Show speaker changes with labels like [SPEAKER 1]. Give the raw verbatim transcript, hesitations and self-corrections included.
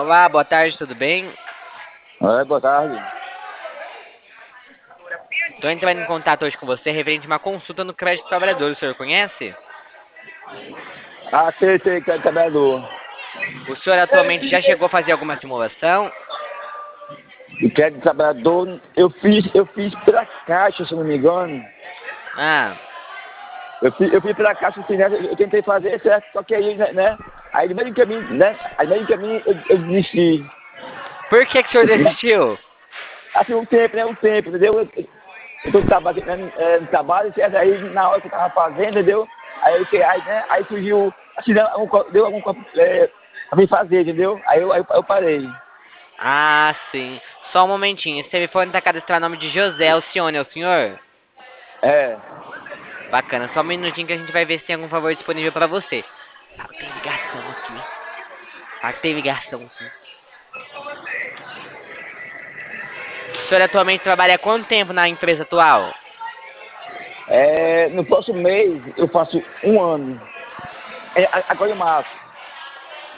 [SPEAKER 1] Olá, boa tarde, tudo bem?
[SPEAKER 2] É, boa tarde.
[SPEAKER 1] Estou entrando em contato hoje com você referente a uma consulta no crédito trabalhador. O senhor conhece?
[SPEAKER 2] Ah, sei, sei, que é trabalhador.
[SPEAKER 1] O senhor atualmente já chegou a fazer alguma simulação?
[SPEAKER 2] E que é trabalhador, eu fiz, eu fiz pela Caixa, se não me engano.
[SPEAKER 1] Ah,
[SPEAKER 2] Eu fiz, eu fiz pela Caixa, assim, né? Eu tentei fazer, certo? Só que aí, né? né, Aí no meio do caminho, né? Aí no meio do caminho eu, eu desisti.
[SPEAKER 1] por que que o senhor desistiu?
[SPEAKER 2] Assim, um tempo, né? Um tempo, entendeu? Eu, eu, eu tô trabalhando, né, é, no trabalho, certo? Aí na hora que eu tava fazendo, entendeu? Aí, que- aí, né? Aí surgiu, assim, né, algum co- deu algum copo, é, pra mim fazer, entendeu? Aí eu, aí eu, eu parei.
[SPEAKER 1] Ah, sim. Só um momentinho. Esse telefone tá cadastrado o nome de José Alcione, é o senhor?
[SPEAKER 2] É.
[SPEAKER 1] Bacana, só um minutinho que a gente vai ver se tem algum favor disponível pra você. Ah, tem ligação aqui. Ah, tem ligação aqui. O senhor atualmente trabalha há quanto tempo na empresa atual?
[SPEAKER 2] É, no próximo mês eu faço um ano. É, a- agora em março.